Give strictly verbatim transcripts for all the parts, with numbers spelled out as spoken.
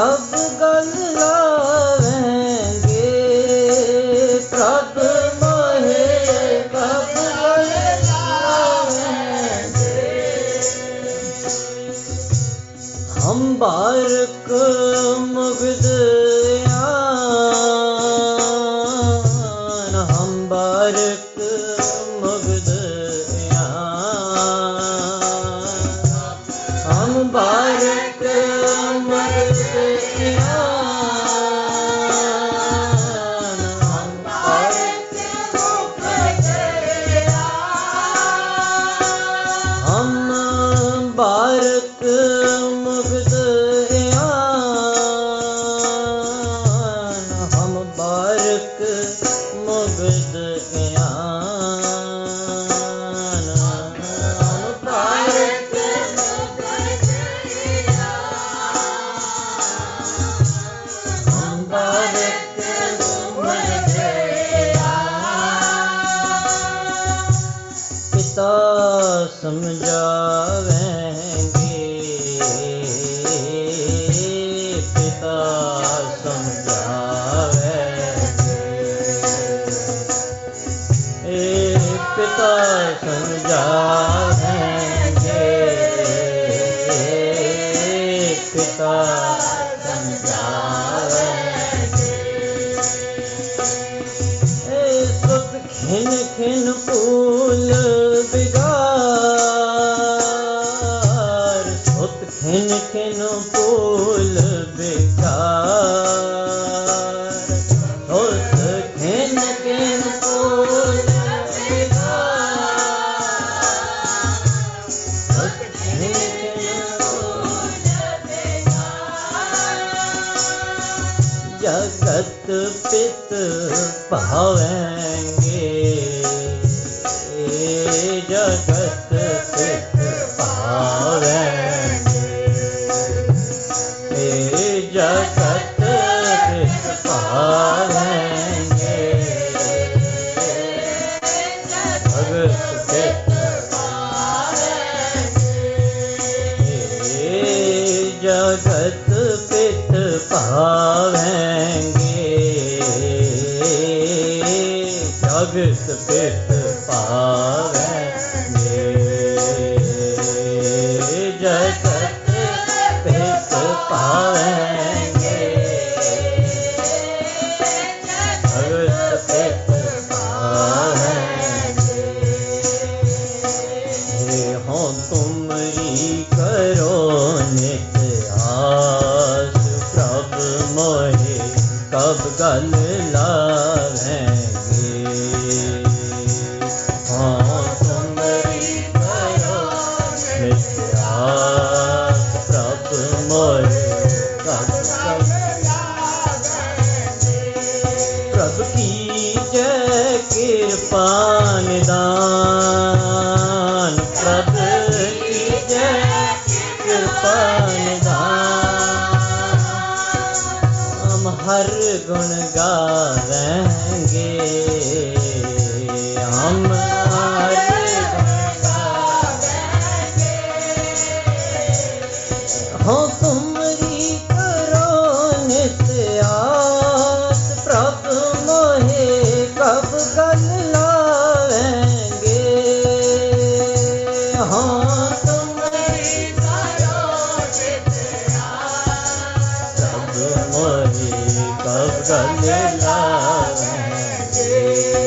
कब गल लावेंगे प्रभ मोहे कब गल लावेंगे। हम बारक मुग्ध यान हम बारक मुग्ध यान हम बारक मुग्ध यान हम बारक मुग्ध यान हम बारक मुग्ध यान हम बारक मुग्ध यान हम बारक मुग्ध यान हम बारक मुग्ध यान। पिता समझावेंगे पिता समझावेंगे ए पिता समझावेंगे पिता समझावेंगे ए सुत खिन खिन फूल बिगार सुत खिन खिन फूल बिगार सुत खिन खिन फूल बिगार सुत खिन खिन फूल बिगार। जगत पित पावेंगे जगत पित पावेंगे जगत पित पावेंगे जगत पित पावेंगे जगत पित पावेंगे जगत पित पावेंगे जगत पित पावेंगे जगत पित पावेंगे। हो तुमरी करो नित आस प्रभ मोहे कब गल लावेंगे। हाँ तुमरी करो नित आस प्रभ मोहे कब गल लावेंगे। प्रभ की जय कृपा निदान प्रभ की जय कृपा निदान। हम हर गुण गावेंगे हम हर गुण गावेंगे। हो तुमरी करो नित आस प्रभ मोहे कब गल लावेंगे। हाँ तुमरी करो नित आस प्रभ मोहे कब गल लावेंगे।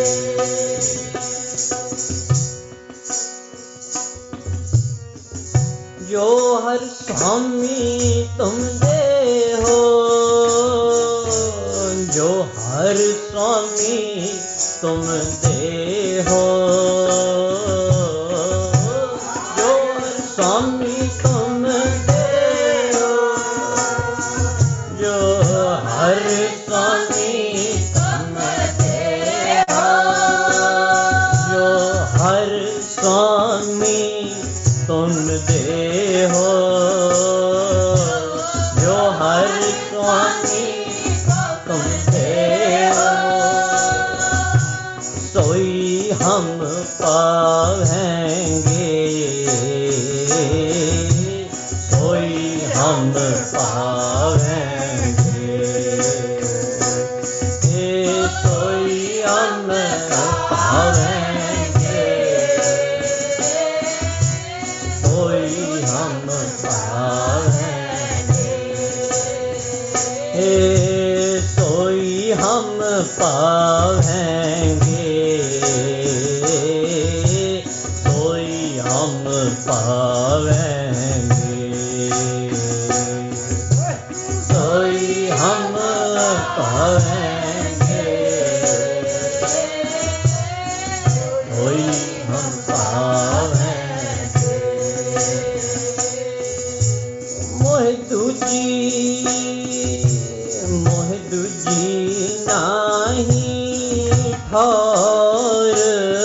जो हर स्वामी तुम दे हो जो हर स्वामी तुम दे हो जो हर स्वामी तुम दे हो जो हर स्वामी तुम दे हो जो हर स्वामी तुम दे हो जो हर स्वामी तुम दे हो सोई हम पावेंगे सोई हम पावेंगे ए सोई हम पावेंगे, सोई हम पावेंगे, सोई हम पावेंगे, सोई हम पावेंगे। मोह दूजी मोह दूजी नाही ठौर,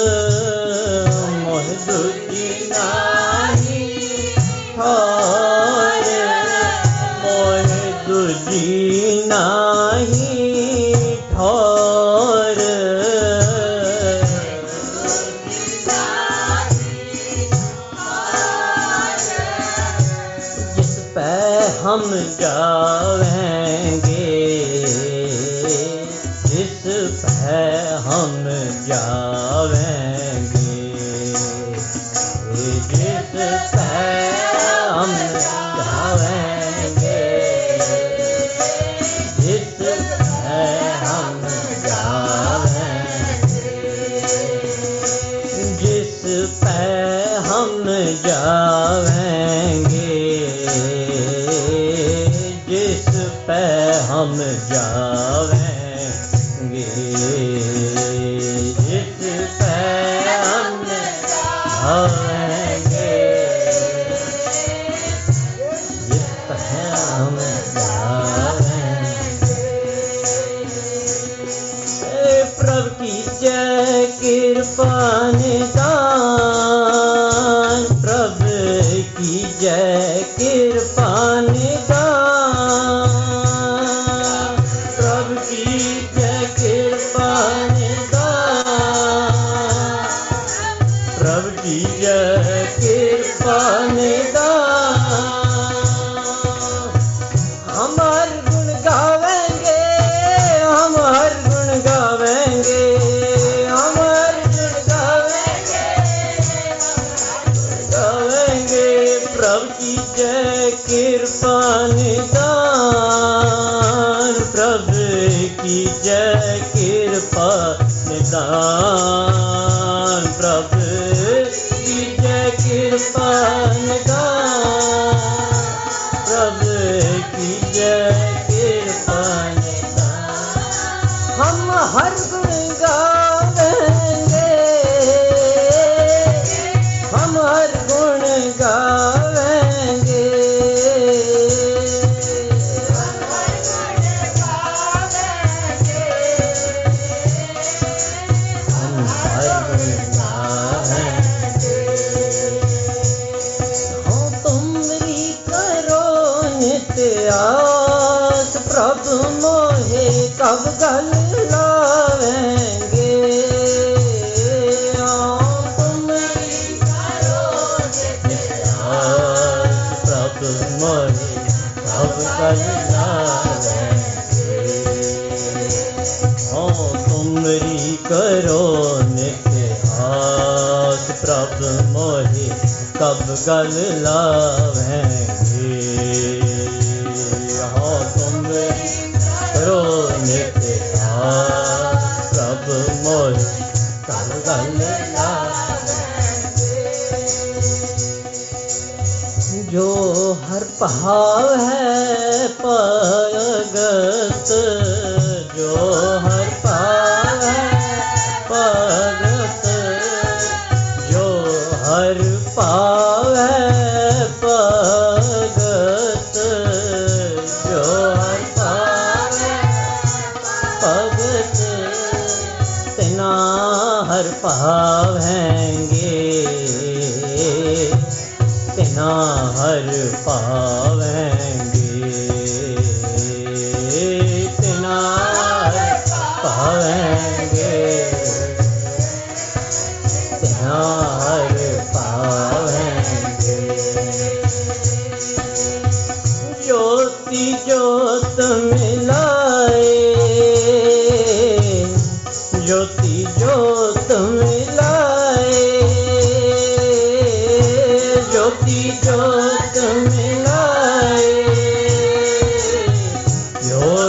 मोह दूजी नाही ठौर, मोह दूजी नाही ठौर, जिस पे हम जावेंगे, जिस पे हम जावेंगे, जिस पे हम जावेंगे, जिस पे हम जावेंगे, जिस पे हम जावेंगे, जिस पे हम जावेंगे, जिस पे हम जावेंगे, जिस पे हम जावेंगे। ए प्रभु की जय कृपा निदान, प्रभु की जय कृपा निदान, प्रभु की जय कृपा निदान, प्रभु की जय कृपा निदान। हम हर गुण गावेंगे, हम हर गुण गावेंगे, हम हर गुण गावेंगे, गावेंगे, प्रभु की जय कृपा निदान, प्रभु की जय कृपा निदान, प्रभु की जय कृपा निदान, प्रभु की जय कृपा निदान। हम हर गुण गावेंगे, हम हर गुण गावेंगे, हम हर गुण गावेंगे। हो तुमरी करो नित्य आस, प्रभु मोहे कब गल लावेंगे, हो तुमरी करो नित्य आस, प्रभु मोहे कब गल लावेंगे, हो तुमरी करो नित्य आस, प्रभु मोहे कब गल लावेंगे, हो तुमरी करो नित्य आस, प्रभु मोहे कब गल लावेंगे। जो हर भाव है भगत, जो हर भाव है भगत, जो हर भाव है भगत, जो हर भाव है भगत, तेना हर भाव हैंगे, तेना हर पावेंगे, तेना हर पावेंगे, तेना हर पावेंगे। ज्योति ज्योत मिलाए, ज्योति ज्योत मिलाए, ज्योति ज्योत मिलाए, ज्योति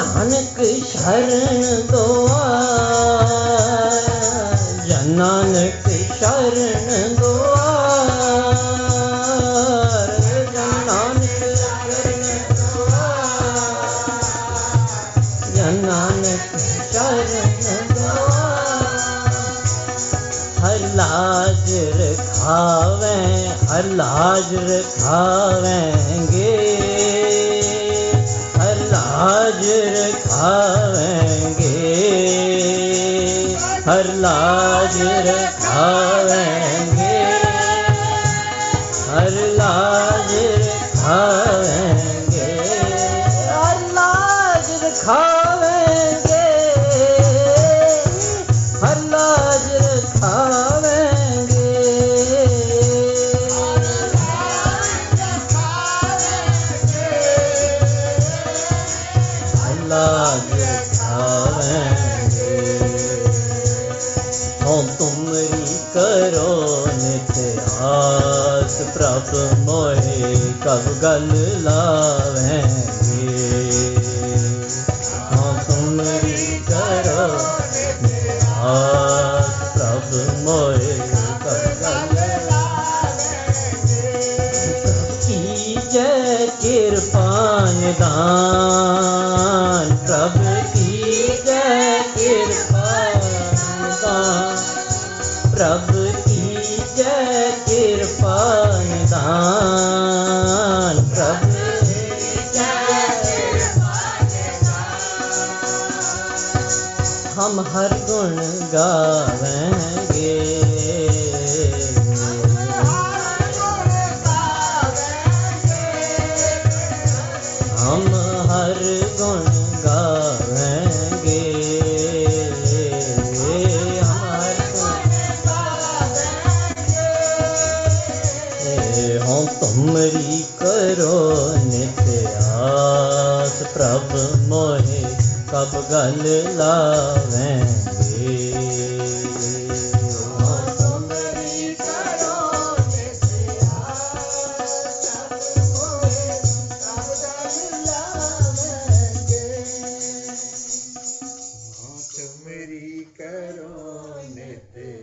नानक शरण दुआर, जन नानक शरण दुआर, जन नानक शरण दुआर, जन नानक शरण दुआर। हर लाज रखावे, हर लाज रखावेंगे, हर लाज रखावेंगे, हर लाज रखावेंगे, हर लाज रखावेंगे, हर लाज रखावेंगे, हर लाज रखावेंगे, हर लाज रखावेंगे। हम तुमरी करो नित आस, प्रभ मोहे कब गल लावेंगे। हम तुमरी करो नित आस, प्रभ मोहे कब गल लावेंगे। प्रभ की जय कृपा निदान, प्रभ की जय कृपा निदान, प्रभ की जय कृपा निदान, प्रभ की जय कृपा निदान। हम हर गुण गावेंगे, हम हर गुण गावेंगे, हम हर गुण गावेंगे। हम तुमरी करो नित आस, प्रभ मोहे कब गल लावें।